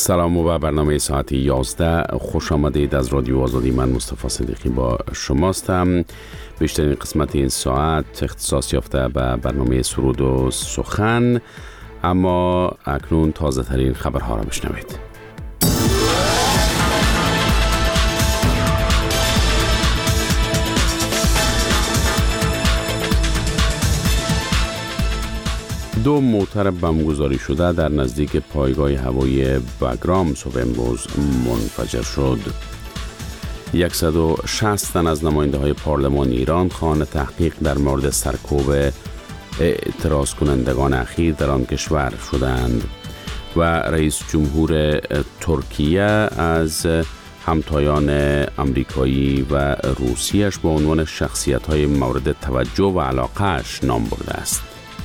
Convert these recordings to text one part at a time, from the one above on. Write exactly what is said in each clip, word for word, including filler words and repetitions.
سلام و برنامه ساعت یازده خوش آمدید. از رادیو آزادی من مصطفی صدیقی با شماستم. بیشترین قسمت این ساعت اختصاص یافته به برنامه سرود و سخن، اما اکنون تازه ترین خبرها را بشنوید. دو موتر بمبگذاری شده در نزدیک پایگاه هوایی بگرام صبح امروز منفجر شد. صد و شصت تن از نماینده های پارلمان ایران خواهان تحقیق در مورد سرکوب اعتراض کنندگان اخیر در آن کشور شدند و رئیس جمهور ترکیه از همتایان امریکایی و روسیش با عنوان شخصیت های مورد توجه و علاقهش نام برده است.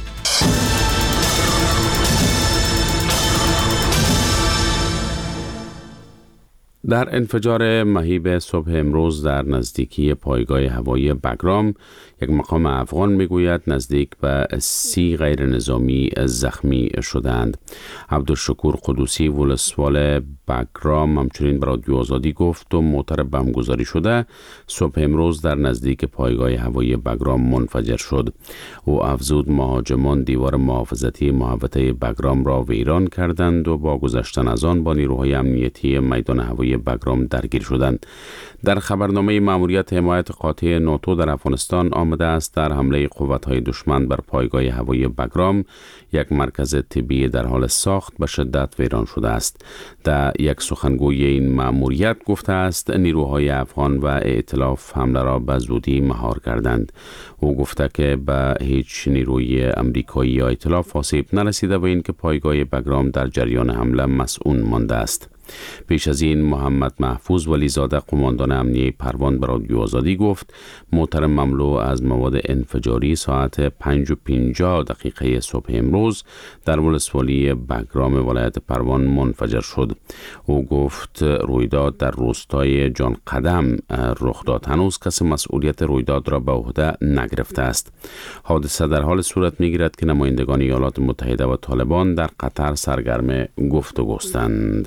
در انفجار مهیب صبح امروز در نزدیکی پایگاه هوایی بگرام، یک مقام افغان میگوید نزدیک به سی غیر نظامی زخمی شدند. عبدالشکور قدوسی ولسوال بگرام همچنین به رادیو آزادی گفت و موتر بمبگذاری شده صبح امروز در نزدیک پایگاه هوایی بگرام منفجر شد. او افزود مهاجمان دیوار محافظتی محوطه بگرام را ویران کردند و با گذشتن از آن با نیروهای امنیتی میدان هوایی بگرام درگیر شدند. در خبرنامه ماموریت حمایت قاطع ناتو در افغانستان آمده است در حمله قوت‌های دشمن بر پایگاه هوایی بگرام یک مرکز طبی در حال ساخت به شدت ویران شده است. در یک سخنگوی این ماموریت گفته است نیروهای افغان و ائتلاف حمله را به زودی مهار کردند. او گفته که به هیچ نیروی امریکایی یا ائتلاف آسیب نرسیده و اینکه پایگاه بگرام در جریان حمله مسئول مانده است. پیش از این محمد محفوظ ولیزاده قماندان امنیه پروان به رادیو آزادی گفت موتر مملو از مواد انفجاری ساعت پنج و پنجاه دقیقه صبح امروز در ولسوالی بگرام ولایت پروان منفجر شد. او گفت رویداد در روستای جان قدم رخ داد. هنوز کسی مسئولیت رویداد را به عهده نگرفته است. حادثه در حال صورت می‌گیرد که نمایندگان ایالات متحده و طالبان در قطر سرگرم گفتگوستند.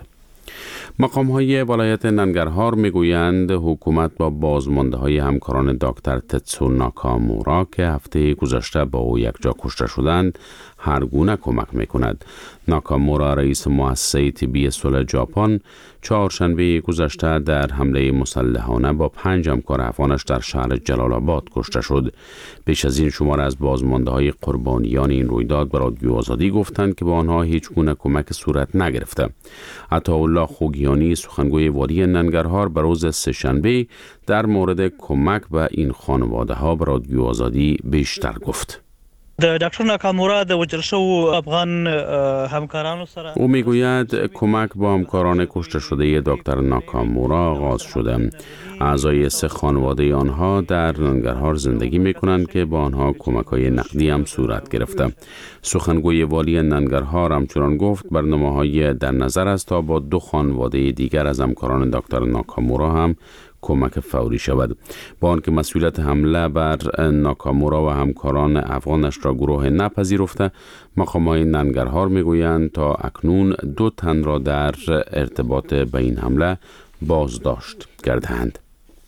مقام های ولایت ننگرهار میگویند حکومت با بازمانده های همکاران دکتر تتسو ناکامورا که هفته گذشته با او یکجا کشته شدند هر گونه کمک میکند. ناکامورا رئیس مؤسسه طبی صلح ژاپن چهارشنبه گذشته در حمله مسلحانه با پنج همکار افغانش در شهر جلال آباد کشته شد. پیش از این شمار از بازمانده های قربانیان این رویداد به رادیو آزادی گفتند که با آنها هیچ گونه کمک صورت نگرفته. عطاالله خوگیانی سخنگوی والی ننگرهار به روز سه‌شنبه در مورد کمک به این خانواده ها به رادیو آزادی بیشتر گفت. د ډاکټر ناکامورا د وژل شو افغان همکارانو سره او میگوید کمک با همکاران کشته شده دکتر ناکامورا آغاز شده. اعضای سه خانواده آنها در ننگرهار زندگی میکنند که با آنها کمک‌های نقدی هم صورت گرفته. سخنگوی والی ننگرهار همچنان گفت برنامه‌های در نظر است تا با دو خانواده دیگر از همکاران دکتر ناکامورا هم کمک فوری شود. با آنکه مسئولیت حمله بر ناکامورا و همکاران افغانش را گروه نپذیرفته، مقامات ننگرهار میگویند تا اکنون دو تن را در ارتباط به این حمله بازداشت کردند.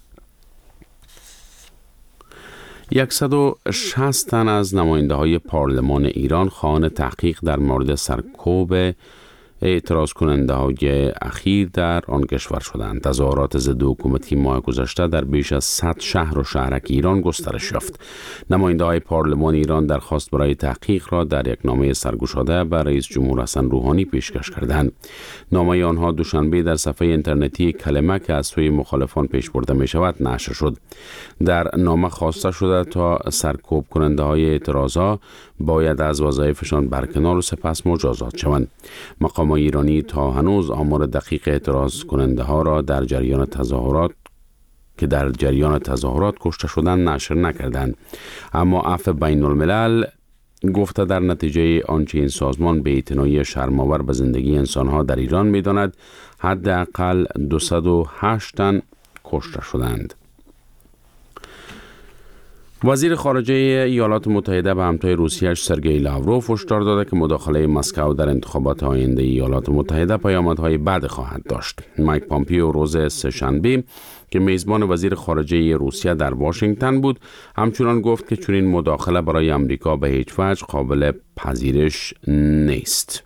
صد و شصت تن از نماینده های پارلمان ایران خواهان تحقیق در مورد سرکوب اعتراض کننده های اخیر در آن کشور شدند. تظاهرات ضد حکومتی ماه گذشته در بیش از صد شهر و شهرک ایران گسترش یافت. نماینده های پارلمان ایران درخواست برای تحقیق را در یک نامه سرگشاده به رئیس جمهور حسن روحانی پیشکش کردند. نامه آنها دوشنبه در صفحه اینترنتی کلمه که از سوی مخالفان پیش برده می شود نشر شد. در نامه خواسته شده تا سرکوب کننده های اعتراضات باید از وظایفشان برکنار و سپس مجازات شوند. مقام ایرانی تا هنوز آمار دقیق اعتراض کننده ها را در جریان تظاهرات که در جریان تظاهرات کشته شدن نشر نکردند، اما عفو بین الملل گفته در نتیجه آنچه این سازمان به اعتنایی شرم‌آور به زندگی انسانها در ایران می‌داند حداقل دویست و هشت تن کشته شدند. وزیر خارجه ایالات متحده به همتای روسیه‌اش سرگئی لاوروف هشدار داده که مداخله مسکو در انتخابات آینده ایالات متحده پیامدهای بد خواهد داشت. مایک پامپیو روز سه‌شنبه که میزبان وزیر خارجه روسیه در واشنگتن بود، همچنان گفت که چنین مداخله برای امریکا به هیچ وجه قابل پذیرش نیست.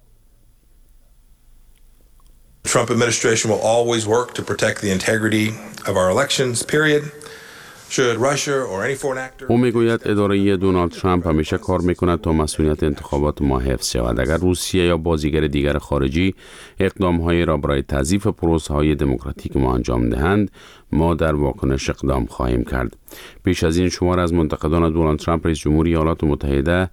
The Trump administration will always work to protect the integrity of our elections, period. او میگوید اداره دونالد ترامپ همیشه کار میکند تا مسئولیت انتخابات ما حفظ شود. اگر روسیه یا بازیگر دیگر خارجی اقدامهایی را برای تضعیف پروسه‌های دموکراتیک ما انجام دهند، ما در واکنش اقدام خواهیم کرد. پیش از این شمار از منتقدان دونالد ترامپ رئیس جمهوری ایالات متحده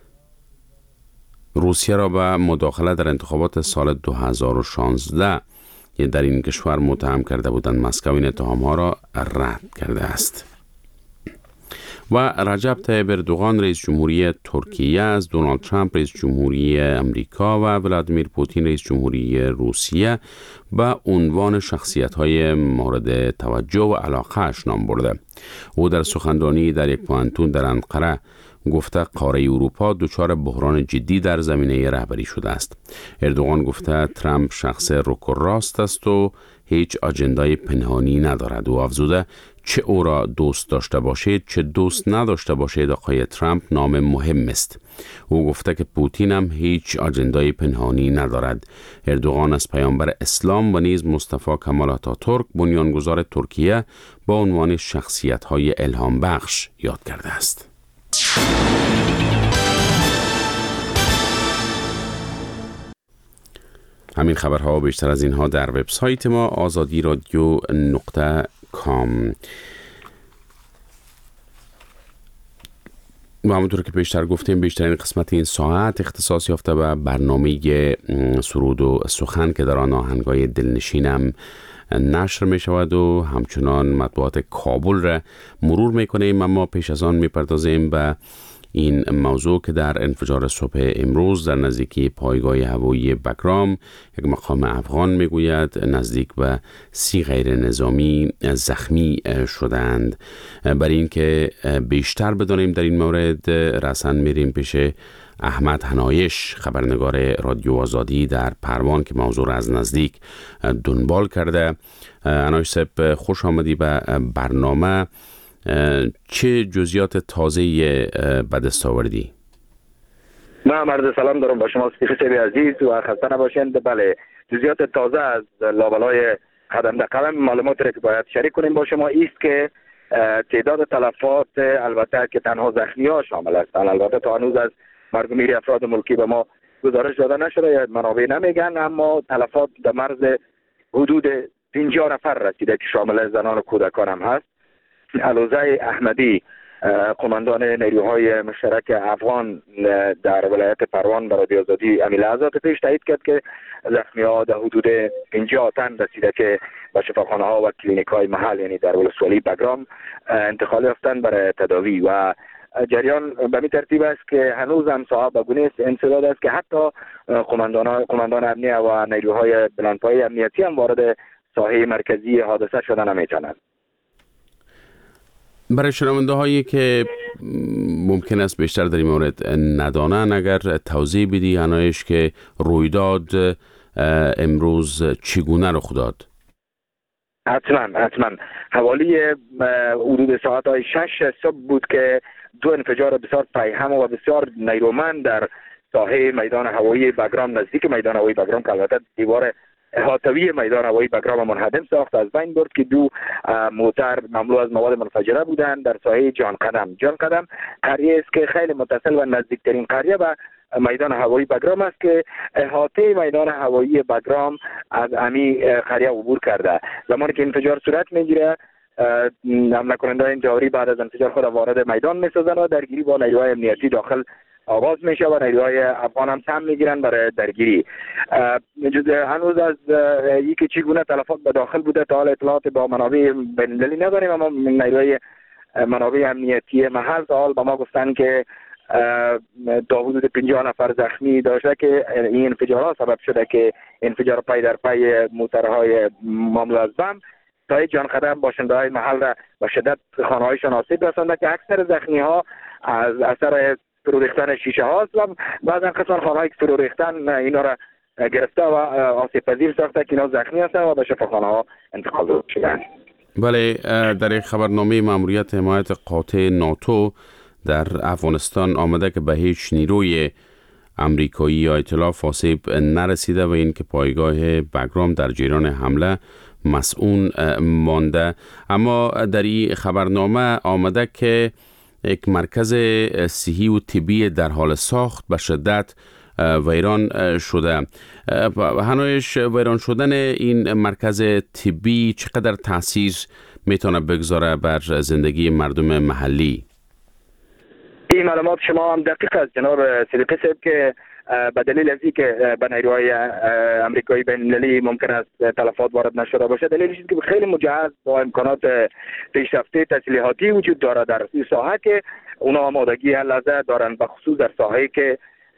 روسیه را به مداخله در انتخابات سال دو هزار و شانزده در این کشور متهم کرده بودند. مسکو این اتهام‌ها را رد کرده است. و رجب طیب اردوغان رئیس جمهوری ترکیه از دونالد ترامپ رئیس جمهوری امریکا و ولادیمیر پوتین رئیس جمهوری روسیه به عنوان شخصیت‌های مورد توجه و علاقه‌اش نام برده. او در سخنرانی در یک پانتون در انقره گفته قاره اروپا دچار بحران جدی در زمینه رهبری شده است. اردوغان گفته ترامپ شخص رک و راست است و هیچ اجندای پنهانی ندارد. او افزوده چه او را دوست داشته باشید چه دوست نداشته باشید آقای ترامپ نام مهم است. او گفته که پوتین هم هیچ اجندای پنهانی ندارد. اردوغان از پیامبر اسلام و نیز مصطفی کمال آتاتورک بنیانگذار ترکیه با عنوان شخصیت‌های الهام بخش یاد کرده است. همین خبرها و بیشتر از اینها در وبسایت ما آزادی رادیو نقطه کام. و همونطور که بیشتر گفتیم بیشترین قسمت این ساعت اختصاص یافته به برنامه سرود و سخن که در آن آهنگای دلنشینم نشر می شود و همچنان مطبوعات کابل را مرور می کنیم. اما پیش از آن می پردازیم به این موضوع که در انفجار صبح امروز در نزدیکی پایگاه هوایی بگرام یک مقام افغان میگوید نزدیک به سی غیر نظامی زخمی شدند. برای این که بیشتر بدانیم در این مورد رسن میریم پیش احمد حنایش خبرنگار رادیو آزادی در پروان که موضوع را از نزدیک دنبال کرده. حنایش صاحب خوش آمدی به برنامه. چه جزئیات تازه به دست آوردی؟ من عرض سلام دارم با شما صدیق عزیز و خسته نباشید. بله، جزئیات تازه از لابلای قدم به قدم معلومات را که باید شریک کنیم با شما است که تعداد تلفات البته که تنها زخمی ها شامل هستند. البته تا هنوز از مرگومیر افراد ملکی به ما گزارش داده نشده یا منابع نمیگن، اما تلفات در مرز حدود پنجاه نفر رسیده که شامل زنان و کودکان هم هست. علوزه احمدی قماندان نیروهای مشترک افغان در ولایت پروان برای رادیو آزادی امی لحظات پیش تایید کرد که زخمی ها در حدود پنجاه تن رسیده که به شفاخانه ها و کلینیک های محل یعنی در ولسوالی بگرام انتقال یافتند برای تداوی. و جریان به می ترتیب است که هنوز هم صاحب گونه انسداد است که حتی قماندان قماندان امنیه و نیروهای بلندپایه امنیتی هم وارد ساحه مرکزی حادثه شدن نمیتونند. برای شنونده هایی که ممکن است بیشتر در این مورد ندانن اگر توضیح بدی حنایش که رویداد امروز چگونه رخ داد؟ حتما حتما حوالی حدود ساعت های شش صبح بود که دو انفجار بسیار پیهم و بسیار نیرومند در ساحه میدان هوایی بگرام نزدیک میدان هوایی بگرام که البته دیوار احاطوی میدان هوایی بگرام منهدم ساخت از بین برد که دو موتر مملو از مواد منفجره بودند در ساحه جان قدم. جان قدم قریه است که خیلی متصل و نزدیکترین قریه به میدان هوایی بگرام است که احاطه میدان هوایی بگرام از امی قریه عبور کرده. زمانی که انفجار صورت میگیره حمله کننده انتحاری بعد از انفجار خود وارد میدان میسازند و درگیری با نیروهای امنیتی داخل آغاز میشه و نیروهای افغان هم سهم میگیرن برای درگیری. هنوز از یکی چگونه تلفات به داخل بوده تا حال اطلاعات با منابع بین‌المللی نداریم، اما نیروهای منابع امنیتی محل تا حال با ما گفتن که تا حدود پنجاه نفر زخمی داشته که این انفجارات سبب شده که انفجار پای در پای موترهای مملو از بم تا جان قدم باشنده های محل را به شدت خانه هایشان آسیب رسانده که اکثر زخمی ها از اثر فرو ریختن شیشه هاست و بعضا کسان خانه هایی که فرو ریختن اینا را گرفته و آسیب پذیر ساخته که اینا زخمی هستند و به شفاخانه ها انتقال شدند. بله، در خبرنامه ماموریت حمایت قاطع ناتو در افغانستان آمده که به هیچ نیروی امریکایی یا ائتلاف آسیب نرسیده و این که پایگاه بگرام در جریان حمله مسئول مانده. اما در این خبرنامه آمده که یک مرکز صحی و طبی در حال ساخت به شدت ویران شده. هنوز ویران شدن این مرکز طبی چقدر تاثیر میتونه بگذاره بر زندگی مردم محلی؟ این معلومات شما هم دقیق است جناب صدیقی صاحب که به دلیل از اینکه به نیروهای امریکایی بین المللی ممکن است تلفات وارد نشده باشه، دلیلش اینه که خیلی مجهز با امکانات پیشرفته تسلیحاتی وجود داره در این ساحه که اونا آمادگی هر لحظه دارن، به خصوص در ساحه‌ای که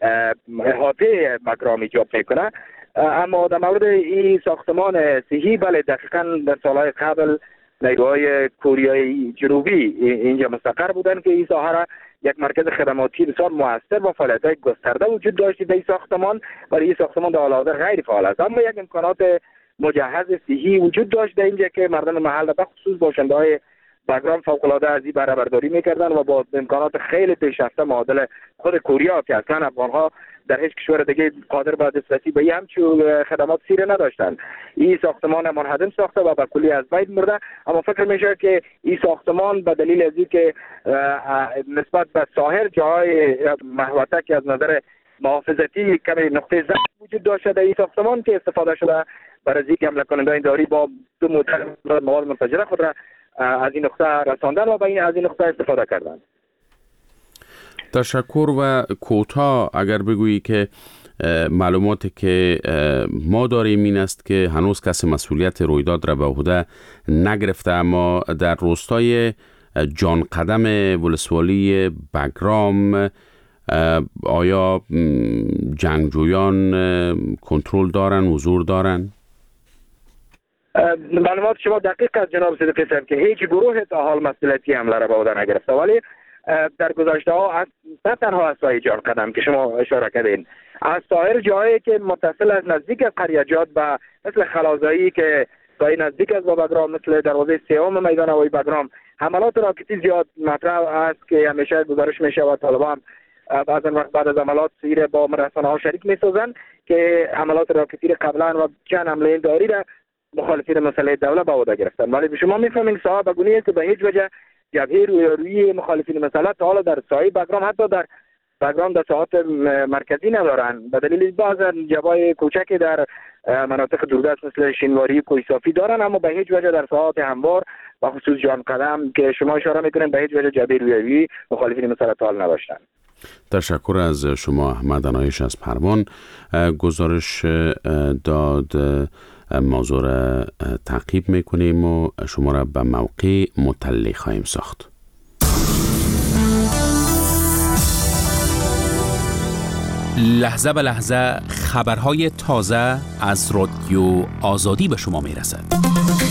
احاطه بگرام ایجاب میکنه. اما در مورد این ساختمان صحی، بله دقیقاً در سالهای قبل نیروهای کوریای جنوبی اینجا مستقر بودن که این ساحه را یک مرکز خدماتی بسیار موثر با فعالیت‌های گسترده وجود داشت در این ساختمان، ولی این ساختمان در حال حاضر غیر فعال است. اما یک امکانات مجهز صحی وجود داشت در اینجا که مردم محل به خصوص باشنده‌های بگرام فوق‌العاده از این بهره برداری می‌کردن و با امکانات خیلی پیشرفته معادل خود کوریا که اصلا افغان‌ها در هیچ کشور دیگه قادر به دسترسی به همچون خدمات سیره نداشتن. این ساختمان منهدم ساخته و به کلی از بین مرده. اما فکر میشه که این ساختمان به دلیل از اینکه نسبت به ساحر جای محوطه که از نظر محافظتی کمی نقطه ضعف وجود داشته در این ساختمان که استفاده شده برای از اینکه حمله کنندگان داری با دو موتر مواد منفجره خود را از این نقطه رساندن و به این از این نقطه استفاده کردن. تشکر. و کوتاه اگر بگویی که معلوماتی که ما داریم این است که هنوز کسی مسئولیت رویداد را به عهده نگرفته، اما در روستای جان قدم ولسوالی بگرام آیا جنگجویان کنترل دارن، حضور دارن؟ معلومات شما دقیق است جناب صدیقی صاحب که هیچ گروه تا حال مسئولیتی حمله را به عهده نگرفته، ولی در گذشته ها نه تنها از سایه جان قدم که شما اشاره کردین، از سایر جایی که متصل از نزدیک از قریجات و مثل خلازایی که سایه نزدیک از با بگرام، مثل دروازه سیوم میدان هوایی بگرام، حملات راکتی زیاد مطرح است که همیشه گزارش میشه و طالبان بعضا وقت بعد از حملات سیر با رسانه ها شریک میسازن که حملات راکتی قبلا و چند حمله داری را مخالفین مسئله دولت به عهده گرفتن. ولی به شما میفهمین صاحب بگونی است که به هیچ وجه جبهه روی روی مخالفین مسئله تا حالا در سایه بگرام، حتی در بگرام در ساحات مرکزی ندارن، به دلیل بعضا جبهه کوچکی در مناطق دوردست مثل شینواری کوهستانی دارن، اما به هیچ وجه در ساحات هموار و خصوص جان قدم که شما اشاره میکنین به هیچ وجه جبهه روی روی مخالفین مسئله تا حالا نداشتن. تشکر از شما احمد انایش از پروان. گزارش داد موضوع را تعقیب میکنیم و شما را به موقع مطلع خواهیم ساخت. لحظه به لحظه خبرهای تازه از رادیو آزادی به شما میرسد.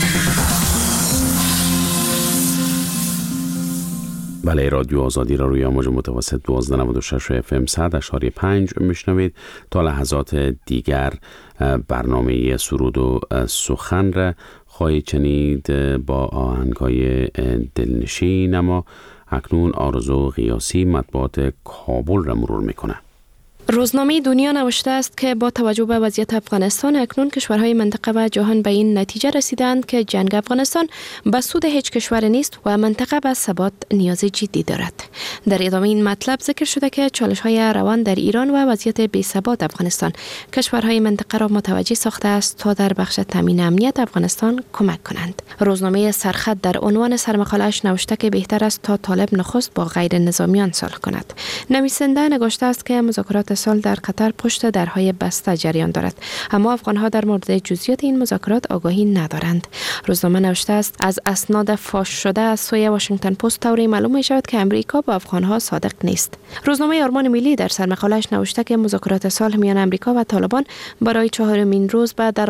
بله، رادیو آزادی را روی امواج متوسط دوازده نود و شش اف ام صد اشاری پنج میشنوید. تا لحظات دیگر برنامه سرود و سخن را خواهید شنید با آهنگای دلنشین. اما اکنون آرزو غیاسی مطبوعات کابل را مرور میکنه. روزنامه دنیا نوشته است که با توجه به وضعیت افغانستان اکنون کشورهای منطقه و جهان به این نتیجه رسیدند که جنگ افغانستان به سود هیچ کشور نیست و منطقه به ثبات نیاز جدی دارد. در ادامه این مطلب ذکر شده که چالش‌های روان در ایران و وضعیت بی‌ثبات افغانستان کشورهای منطقه را متوجه ساخته است تا در بخش تامین امنیت افغانستان کمک کنند. روزنامه سرخط در عنوان سرمقاله‌اش نوشته که بهتر است تا طالب نخست با غیر نظامیان صلح کند. نویسنده نگاشته است که مذاکرات سال در قطر پشت درهای بسته جریان دارد، اما افغانها در مورد جزئیات این مذاکرات آگاهی ندارند. روزنامه نوشته است از اسناد فاش شده از سوی واشنگتن پست طوری معلوم می شود که امریکا با افغانها صادق نیست. روزنامه آرمان ملی در سرمقاله‌اش نوشته که مذاکرات صلح میان امریکا و طالبان برای چهارمین روز بعد در